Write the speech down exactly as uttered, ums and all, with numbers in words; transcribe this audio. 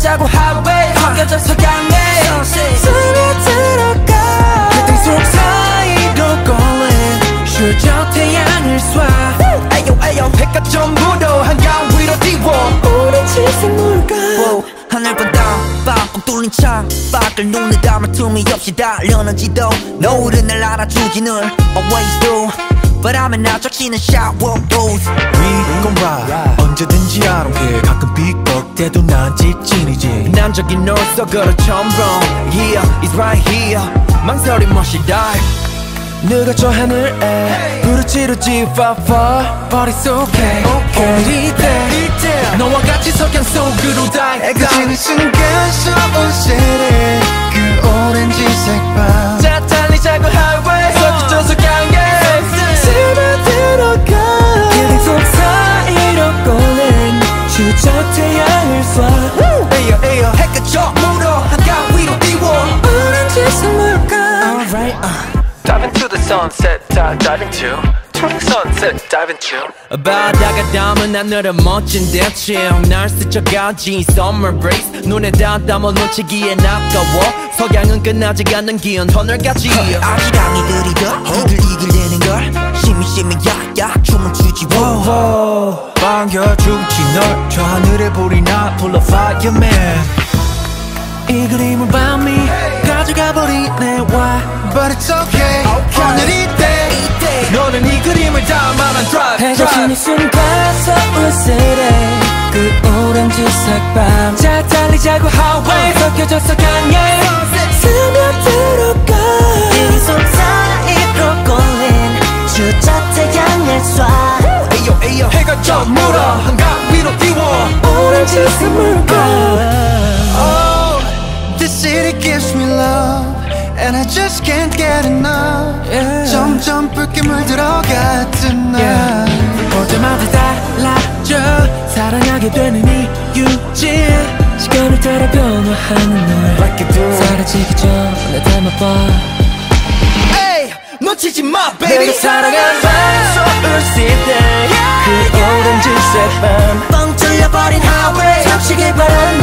달리자고 highway 벗겨져서 강해 스며들어가 그등 속 사이로 걸린 슈저 태양을 쏴 에요 에요 해가 전부도 한강 위로 띄워 오렌지색 물감 하늘보다 빡빡 뚫린 창밖을 눈에 담아 틈이 없이 달려는지도 노을은 날 알아주지 늘 always do 바람에 나적지는 shower pose We gon' ride 언제든지 I don't care 가끔 삐걱대도 난 직진이지 난적인 널 속으로 처음 wrong Yeah, it's right here 망설임 없이 dive 누가 저 하늘에 부르짖었지 far far But it's okay, okay 이때 너와 같이 석양 속으로 dive 해가 순간 쏘은 세례 그 오렌지색 밤 자 달리자고 highway 섞여져서 강해 스며들어가 그등 속 사이로 꺼낸 추적 태양을 쏴 에요 에요 해가 저물어 한강 위로 띄워 오렌지색 물감 Alright uh. Dive into the sunset, dive, dive into turning sunset, dive into 바다가 담은 하늘은 멋진 대칭 날 스쳐가지 summer breeze 눈에 다 담아 놓치기엔 아까워 석양은 끝나지 않는 긴 터널까지 아직 강이 들이더 이글이글대는 걸 심이심이 약약 춤을 추지 wow. 반겨주지 널 저 하늘에 불이 나 full of fireman 이 그림을 밤이 가져가 버리네 why But it's okay, okay. 오늘 이때, 이때 너는 이 그림을 담아만 drive 해가 지는 순간 서울 세례 그 오렌지색 밤 자 달리자고 highway 섞여져서 강해 스며들어가 이 손 사이로 걸린 추적 태양을 쏴 에요 에요 해가 저물어 한강 위로 띄워 오렌지색 물감 Oh, this city gives me love And I just can't get enough yeah. 점점 붉게 물들어가 tonight yeah. 볼 때마다 달라져 사랑하게 되는 이유지 시간을 따라 변화하는 널 Like you do 사라지기 전에 닮아봐 Hey, 놓치지 마 baby 내가 사랑한 밤 서울 city 그 오렌지색 밤 뻥 뚫려버린 highway 닥치길 바란